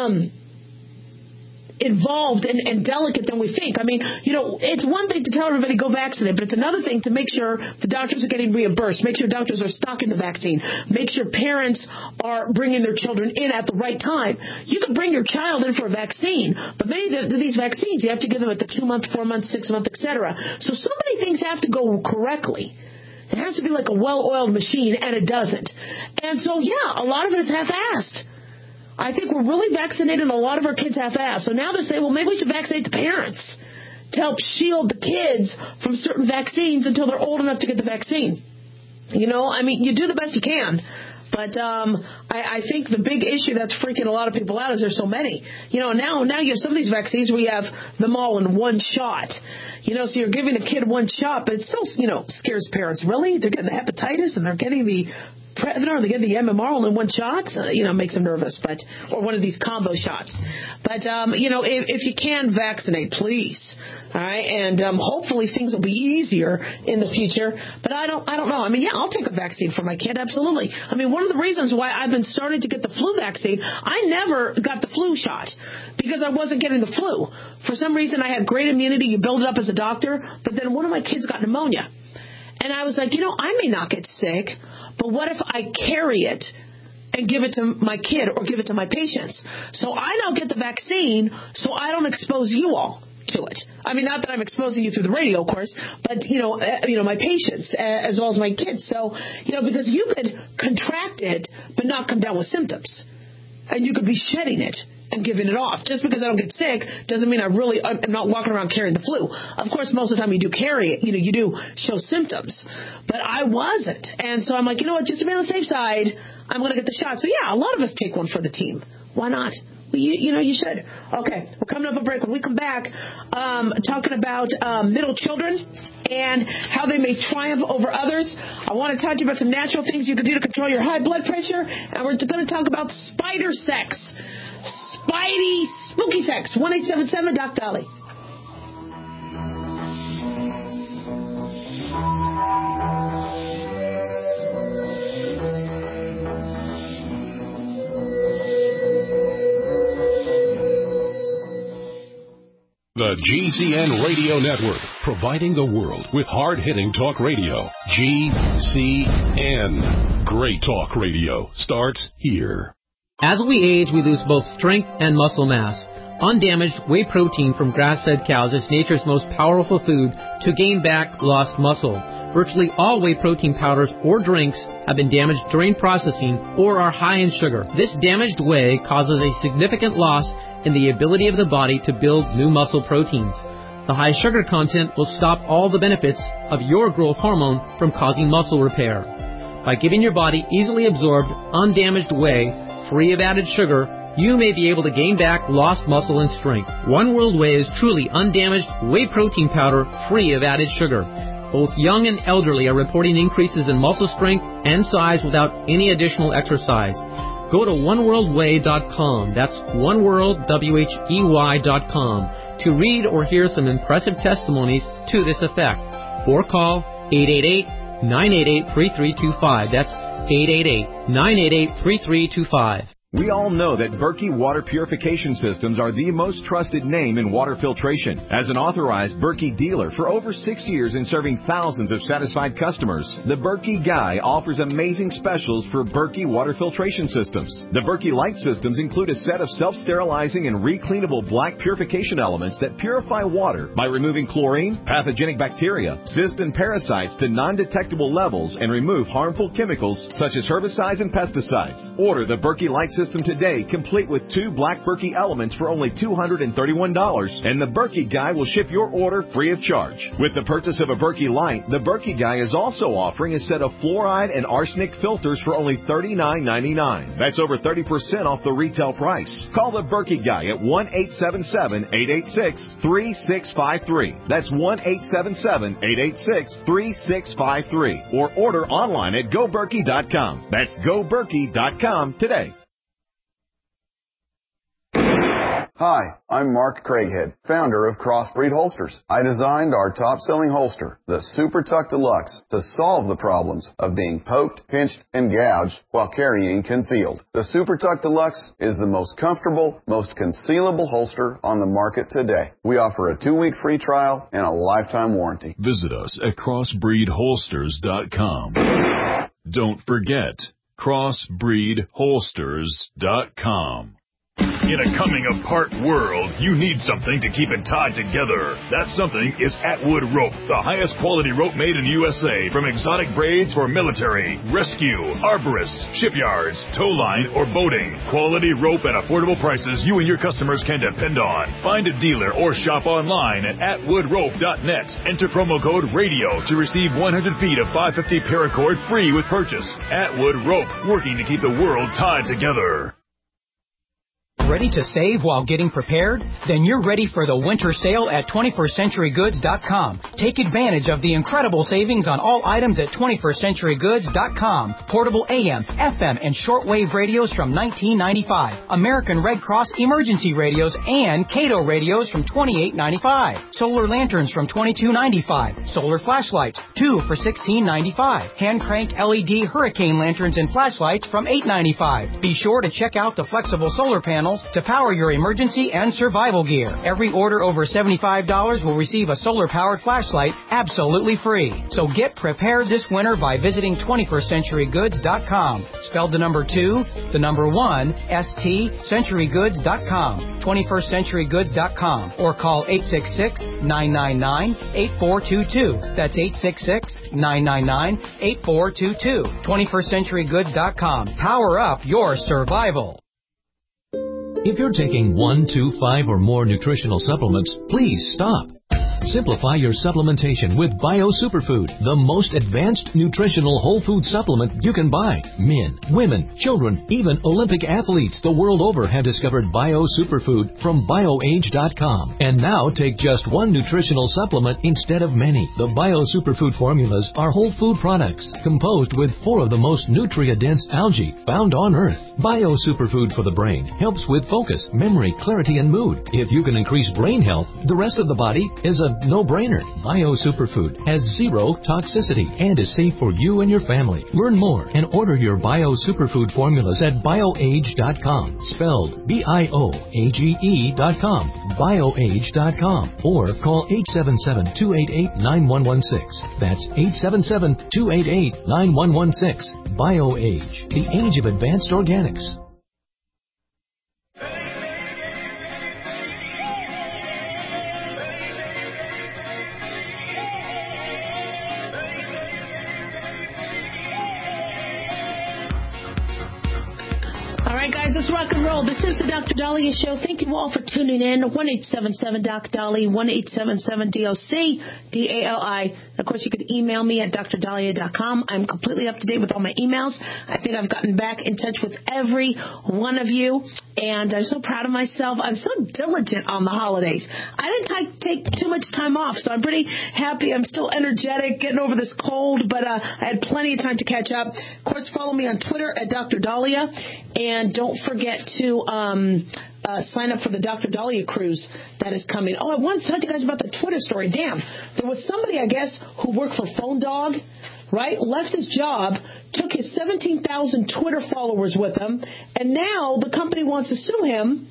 involved and delicate than we think. I mean, it's one thing to tell everybody go vaccinate, but it's another thing to make sure the doctors are getting reimbursed, make sure doctors are stocking the vaccine, make sure parents are bringing their children in at the right time. You can bring your child in for a vaccine, but many of these vaccines, you have to give them at the 2-month, 4-month, 6-month, etc. So many things have to go correctly. It has to be like a well-oiled machine, and it doesn't. And so, a lot of it is half-assed. I think we're really vaccinating a lot of our kids half-assed. So now they're saying, well, maybe we should vaccinate the parents to help shield the kids from certain vaccines until they're old enough to get the vaccine. You do the best you can. But I think the big issue that's freaking a lot of people out is there's so many. Now you have some of these vaccines where you have them all in one shot. So you're giving a kid one shot, but it still, scares parents. Really? They're getting the hepatitis and they're getting the Prevnar, they get the MMR all in one shot, makes them nervous, or one of these combo shots. But, if you can vaccinate, please. All right. And, hopefully things will be easier in the future. But I don't know. I mean, I'll take a vaccine for my kid. Absolutely. I mean, one of the reasons why I've been starting to get the flu vaccine, I never got the flu shot because I wasn't getting the flu. For some reason, I had great immunity. You build it up as a doctor. But then one of my kids got pneumonia. And I was like, I may not get sick, but what if I carry it and give it to my kid or give it to my patients? So I don't get the vaccine, so I don't expose you all to it. I mean, not that I'm exposing you through the radio, of course, but, my patients as well as my kids. So, because you could contract it but not come down with symptoms. And you could be shedding it and giving it off. Just because I don't get sick doesn't mean I'm not walking around carrying the flu. Of course, most of the time you do carry it. You do show symptoms. But I wasn't. And so I'm like, just to be on the safe side, I'm going to get the shot. So, a lot of us take one for the team. Why not? Well, you should. Okay, we're coming up a break. When we come back, talking about middle children and how they may triumph over others. I want to talk to you about some natural things you can do to control your high blood pressure. And we're going to talk about spider sex. Spidey spooky sex. 1-877 Doc Dolly. The GCN Radio Network, providing the world with hard-hitting talk radio. GCN. Great talk radio starts here. As we age, we lose both strength and muscle mass. Undamaged whey protein from grass-fed cows is nature's most powerful food to gain back lost muscle. Virtually all whey protein powders or drinks have been damaged during processing or are high in sugar. This damaged whey causes a significant loss in the ability of the body to build new muscle proteins. The high sugar content will stop all the benefits of your growth hormone from causing muscle repair. By giving your body easily absorbed, undamaged whey, free of added sugar, you may be able to gain back lost muscle and strength. One World Whey is truly undamaged whey protein powder free of added sugar. Both young and elderly are reporting increases in muscle strength and size without any additional exercise. Go to oneworldwhey.com. That's oneworldwhey.com to read or hear some impressive testimonies to this effect. Or call 888-988-3325. That's 888-988-3325. We all know that Berkey Water Purification Systems are the most trusted name in water filtration. As an authorized Berkey dealer for over 6 years and serving thousands of satisfied customers, the Berkey Guy offers amazing specials for Berkey water filtration systems. The Berkey Light systems include a set of self-sterilizing and recleanable black purification elements that purify water by removing chlorine, pathogenic bacteria, cysts, and parasites to non-detectable levels and remove harmful chemicals such as herbicides and pesticides. Order the Berkey Light system today, complete with 2 black Berkey elements for only $231, and the Berkey Guy will ship your order free of charge. With the purchase of a Berkey Light, the Berkey Guy is also offering a set of fluoride and arsenic filters for only $39.99. That's over 30% off the retail price. Call the Berkey Guy at 1-877-886-3653. That's 1-877-886-3653. Or order online at GoBerkey.com. That's GoBerkey.com today. Hi, I'm Mark Craighead, founder of Crossbreed Holsters. I designed our top-selling holster, the Super Tuck Deluxe, to solve the problems of being poked, pinched, and gouged while carrying concealed. The Super Tuck Deluxe is the most comfortable, most concealable holster on the market today. We offer a 2-week free trial and a lifetime warranty. Visit us at crossbreedholsters.com. Don't forget, crossbreedholsters.com. In a coming-apart world, you need something to keep it tied together. That something is Atwood Rope, the highest quality rope made in the USA, from exotic braids for military, rescue, arborists, shipyards, tow line, or boating. Quality rope at affordable prices you and your customers can depend on. Find a dealer or shop online at atwoodrope.net. Enter promo code RADIO to receive 100 feet of 550 paracord free with purchase. Atwood Rope, working to keep the world tied together. Ready to save while getting prepared? Then you're ready for the winter sale at 21stCenturyGoods.com. Take advantage of the incredible savings on all items at 21stCenturyGoods.com. Portable AM, FM, and shortwave radios from $19.95. American Red Cross emergency radios and Cato radios from $28.95. Solar lanterns from $22.95. Solar flashlights, 2 for $16.95. Hand crank LED hurricane lanterns and flashlights from $8.95. Be sure to check out the flexible solar panels to power your emergency and survival gear. Every order over $75 will receive a solar-powered flashlight absolutely free. So get prepared this winter by visiting 21stCenturyGoods.com. Spelled the number 2, the number 1, ST, CenturyGoods.com. 21stCenturyGoods.com. Or call 866-999-8422. That's 866-999-8422. 21stCenturyGoods.com. Power up your survival. If you're taking 1, 2, 5, or more nutritional supplements, please stop. Simplify your supplementation with Bio Superfood, the most advanced nutritional whole food supplement you can buy. Men, women, children, even Olympic athletes the world over have discovered Bio Superfood from BioAge.com. And now take just one nutritional supplement instead of many. The Bio Superfood formulas are whole food products composed with 4 of the most nutrient-dense algae found on Earth. Bio Superfood for the brain helps with focus, memory, clarity, and mood. If you can increase brain health, the rest of the body is a no-brainer. Bio Superfood has 0 toxicity and is safe for you and your family. Learn more and order your Bio Superfood formulas at BioAge.com, spelled BIOAGE.com, BioAge.com, or call 877-288-9116. That's 877-288-9116. BioAge, the age of advanced organics. Guys, let's rock and roll. This is the Dr. Dahlia Show. Thank you all for tuning in. 1-877-DOC-DALI, 1-877-DOC-DALI. Of course, you can email me at drdahlia.com. I'm completely up to date with all my emails. I think I've gotten back in touch with every one of you, and I'm so proud of myself. I'm so diligent on the holidays. I didn't take too much time off, so I'm pretty happy. I'm still energetic, getting over this cold, but I had plenty of time to catch up. Of course, follow me on Twitter at Dr. Dahlia, and don't forget to sign up for the Dr. Dahlia cruise that is coming. Oh, I wanted to tell you guys about the Twitter story. Damn, there was somebody, I guess, who worked for Phone Dog right, left his job, took his 17,000 Twitter followers with him, and now the company wants to sue him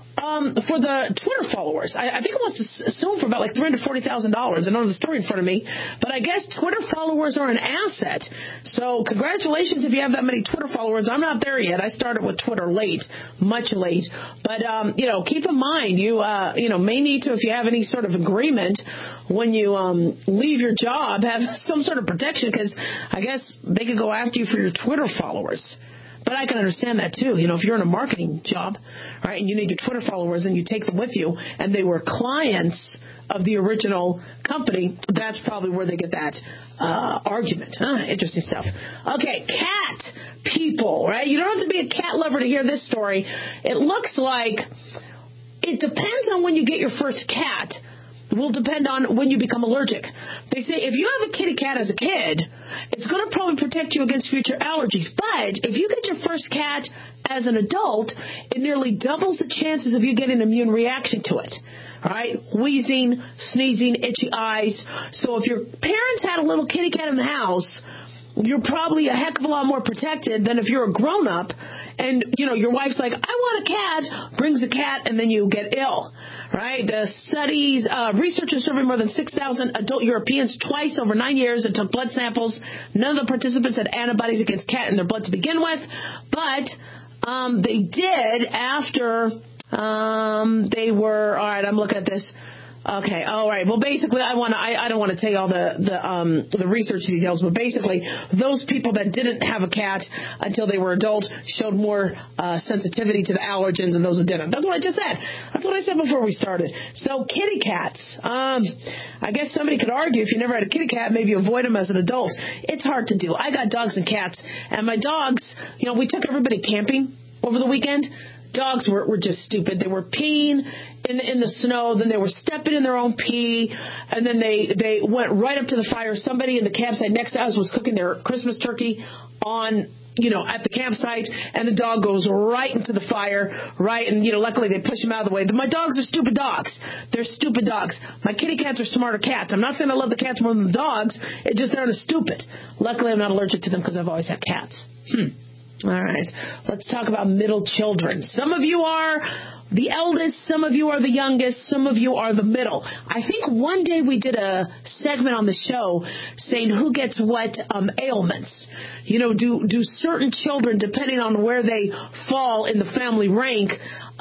for the Twitter followers. I think it wants to sue him for about like $340,000. I don't have the story in front of me, but I guess Twitter followers are an asset. So congratulations if you have that many Twitter followers. I'm not there yet. I started with Twitter late, much late. But, keep in mind, you may need to, if you have any sort of agreement when you leave your job, have some sort of protection, because I guess they could go after you for your Twitter followers. But I can understand that, too. If you're in a marketing job, right, and you need your Twitter followers and you take them with you, and they were clients of the original company, that's probably where they get that argument. Interesting stuff. Okay, cat people, right? You don't have to be a cat lover to hear this story. It looks like it depends on when you get your first cat. It will depend on when you become allergic. They say if you have a kitty cat as a kid, it's going to probably protect you against future allergies. But if you get your first cat as an adult, it nearly doubles the chances of you getting an immune reaction to it. All right? Wheezing, sneezing, itchy eyes. So if your parents had a little kitty cat in the house, you're probably a heck of a lot more protected than if you're a grown-up and, your wife's like, I want a cat, brings a cat, and then you get ill, right? The studies, researchers surveyed more than 6,000 adult Europeans twice over 9 years and took blood samples. None of the participants had antibodies against cat in their blood to begin with, but they did after they were, all right, I'm looking at this. Okay, all right. Well, basically, I don't want to tell you all the research details, but basically, those people that didn't have a cat until they were adults showed more sensitivity to the allergens than those who didn't. That's what I just said. That's what I said before we started. So, kitty cats. I guess somebody could argue if you never had a kitty cat, maybe avoid them as an adult. It's hard to do. I got dogs and cats, and my dogs, we took everybody camping over the weekend. Dogs were just stupid. They were peeing in the snow, then they were stepping in their own pee, and then they went right up to the fire. Somebody in the campsite next to us was cooking their Christmas turkey at the campsite, and the dog goes right into the fire, right? And, luckily they push him out of the way. My dogs are stupid dogs. They're stupid dogs. My kitty cats are smarter cats. I'm not saying I love the cats more than the dogs. It's just they're not as stupid. Luckily, I'm not allergic to them because I've always had cats. All right. Let's talk about middle children. Some of you are the eldest, some of you are the youngest, some of you are the middle. I think one day we did a segment on the show saying who gets what ailments. Do certain children, depending on where they fall in the family rank,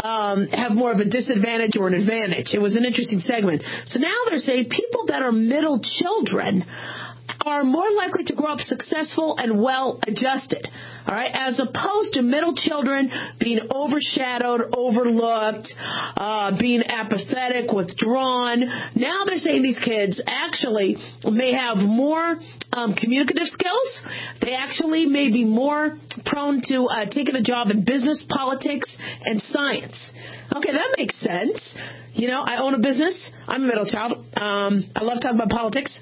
have more of a disadvantage or an advantage? It was an interesting segment. So now they're saying people that are middle children are more likely to grow up successful and well-adjusted, all right, as opposed to middle children being overshadowed, overlooked, being apathetic, withdrawn. Now they're saying these kids actually may have more communicative skills. They actually may be more prone to taking a job in business, politics, and science. Okay, that makes sense. I own a business. I'm a middle child. I love talking about politics.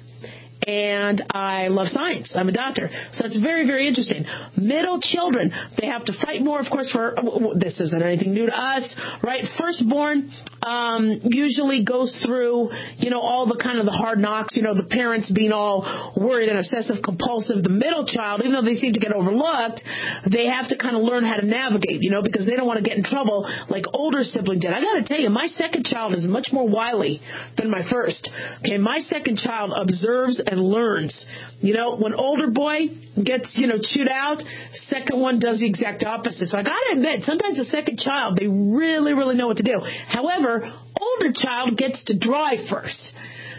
And I love science. I'm a doctor. So it's very, very interesting. Middle children, they have to fight more, of course, this isn't anything new to us, right? Firstborn usually goes through, all the kind of the hard knocks, the parents being all worried and obsessive compulsive. The middle child, even though they seem to get overlooked, they have to kind of learn how to navigate, because they don't want to get in trouble like older sibling did. I got to tell you, my second child is much more wily than my first. Okay, my second child observes and learns. When older boy gets, chewed out, second one does the exact opposite. So I got to admit, sometimes the second child, they really, really know what to do. However, older child gets to drive first.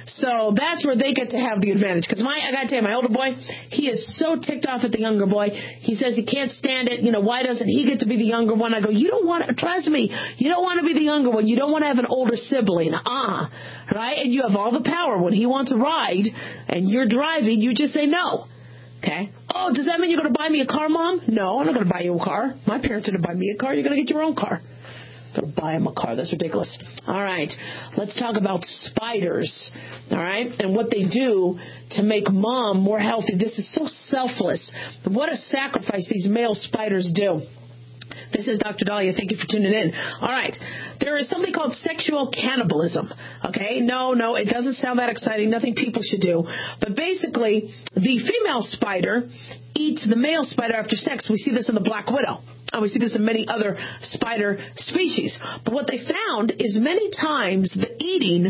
So that's where they get to have the advantage. Because I got to tell you, my older boy, he is so ticked off at the younger boy. He says he can't stand it. Why doesn't he get to be the younger one? I go, you don't want to, trust me, you don't want to be the younger one. You don't want to have an older sibling. Right? And you have all the power. When he wants a ride and you're driving, you just say no. Okay? Oh, does that mean you're going to buy me a car, Mom? No, I'm not going to buy you a car. My parents didn't buy me a car. You're going to get your own car. Going to buy him a car. That's ridiculous. All right. Let's talk about spiders. All right. And what they do to make mom more healthy. This is so selfless. What a sacrifice these male spiders do. This is Dr. Dahlia. Thank you for tuning in. All right. There is something called sexual cannibalism. Okay? No, it doesn't sound that exciting. Nothing people should do. But basically, the female spider eats the male spider after sex. We see this in the black widow. And we see this in many other spider species. But what they found is many times the eating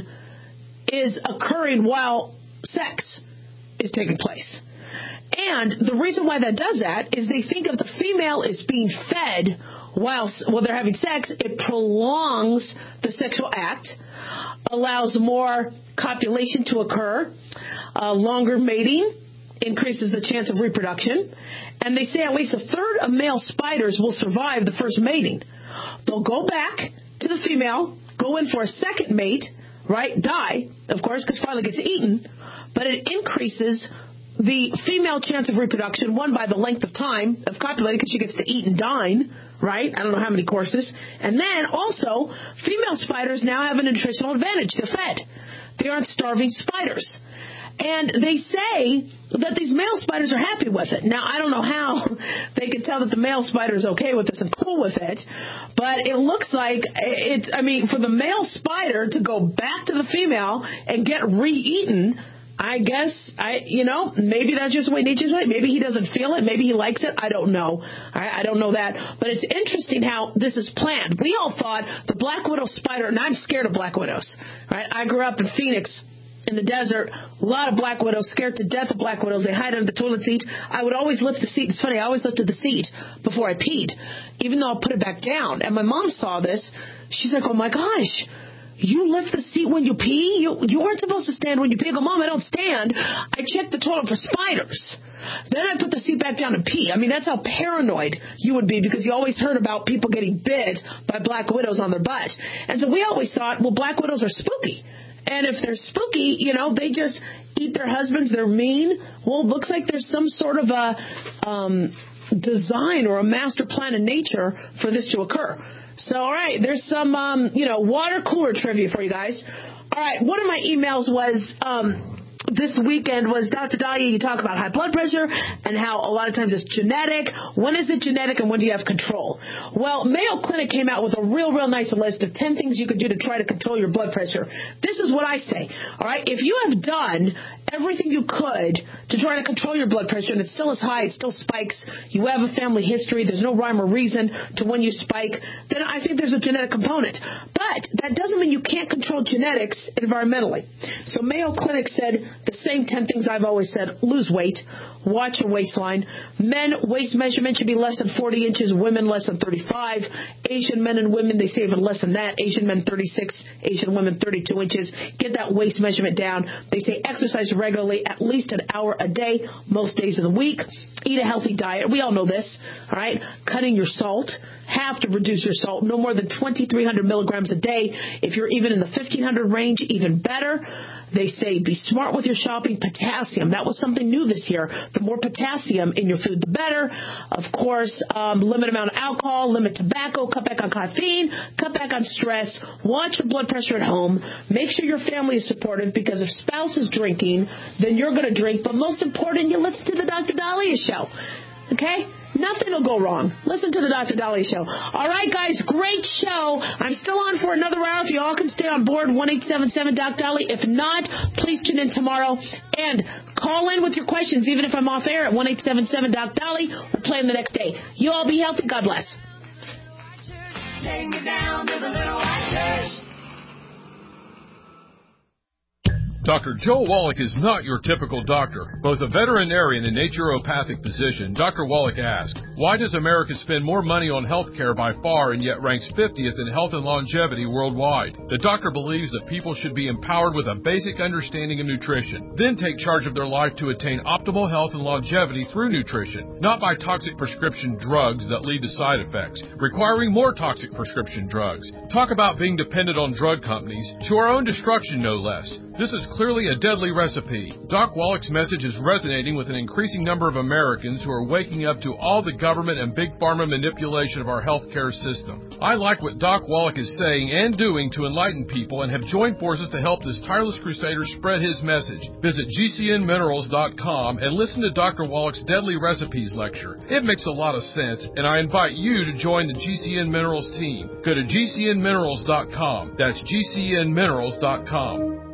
is occurring while sex is taking place. And the reason why that does that is they think if the female is being fed while they're having sex, it prolongs the sexual act, allows more copulation to occur, longer mating, increases the chance of reproduction. And they say at least a third of male spiders will survive the first mating. They'll go back to the female, go in for a second mate, right? Die, of course, because finally gets eaten. But it increases the female chance of reproduction, one, by the length of time of copulating, because she gets to eat and dine, right? I don't know how many courses. And then also, female spiders now have a nutritional advantage. They're fed. They aren't starving spiders. And they say that these male spiders are happy with it. Now, I don't know how they can tell that the male spider is okay with this and cool with it, but it looks like for the male spider to go back to the female and get re-eaten, I guess, maybe that's just the way nature's right. Maybe he doesn't feel it. Maybe he likes it. I don't know. I don't know that. But it's interesting how this is planned. We all thought the black widow spider, and I'm scared of black widows, right? I grew up in Phoenix, in the desert, a lot of black widows, scared to death of black widows. They hide under the toilet seat. I would always lift the seat. It's funny, I always lifted the seat before I peed, even though I put it back down. And my mom saw this. She's like, oh my gosh, you lift the seat when you pee? You aren't supposed to stand when you pee. I go, Mom, I don't stand. I check the toilet for spiders. Then I put the seat back down and pee. I mean, that's how paranoid you would be, because you always heard about people getting bit by black widows on their butt. And so we always thought, well, black widows are spooky. And if they're spooky, they just eat their husbands, they're mean. Well, it looks like there's some sort of a design or a master plan in nature for this to occur. So, all right, there's some, water cooler trivia for you guys. All right, one of my emails was this weekend was, Dr. Dahlia, you talk about high blood pressure and how a lot of times it's genetic. When is it genetic and when do you have control? Well, Mayo Clinic came out with a real nice list of 10 things you could do to try to control your blood pressure. This is what I say, all right? If you have done everything you could to try to control your blood pressure and it still is high, it still spikes, you have a family history, there's no rhyme or reason to when you spike, then I think there's a genetic component. But that doesn't mean you can't control genetics environmentally. So Mayo Clinic said the same 10 things I've always said: lose weight, watch your waistline. Men, waist measurement should be less than 40 inches, women less than 35. Asian men and women, they say even less than that. Asian men 36, Asian women 32 inches. Get that waist measurement down. They say exercise regularly, at least an hour a day, most days of the week. Eat a healthy diet. We all know this, all right? Cutting your salt. Have to reduce your salt. No more than 2,300 milligrams a day. If you're even in the 1,500 range, even better. They say be smart with your shopping. Potassium. That was something new this year. The more potassium in your food, the better. Of course, limit amount of alcohol, limit tobacco, cut back on caffeine, cut back on stress. Watch your blood pressure at home. Make sure your family is supportive, because if spouse is drinking, then you're going to drink. But most important, you listen to the Dr. Dahlia Show. Okay? Nothing will go wrong. Listen to the Dr. Dahlia Show. All right, guys, great show. I'm still on for another hour. If you all can stay on board, 1-877-DOC-DALI. If not, please tune in tomorrow. And call in with your questions, even if I'm off air, at 1-877-DOC-DALI. We'll play them the next day. You all be healthy. God bless. Take me down to the little white church. Dr. Joe Wallach is not your typical doctor. Both a veterinarian and naturopathic physician, Dr. Wallach asked, why does America spend more money on health care by far and yet ranks 50th in health and longevity worldwide? The doctor believes that people should be empowered with a basic understanding of nutrition, then take charge of their life to attain optimal health and longevity through nutrition, not by toxic prescription drugs that lead to side effects, requiring more toxic prescription drugs. Talk about being dependent on drug companies, to our own destruction no less. This is clearly a deadly recipe. Doc Wallach's message is resonating with an increasing number of Americans who are waking up to all the government and big pharma manipulation of our healthcare system. I like what Doc Wallach is saying and doing to enlighten people and have joined forces to help this tireless crusader spread his message. Visit GCNminerals.com and listen to Dr. Wallach's Deadly Recipes lecture. It makes a lot of sense, and I invite you to join the GCN Minerals team. Go to GCNminerals.com. That's GCNminerals.com.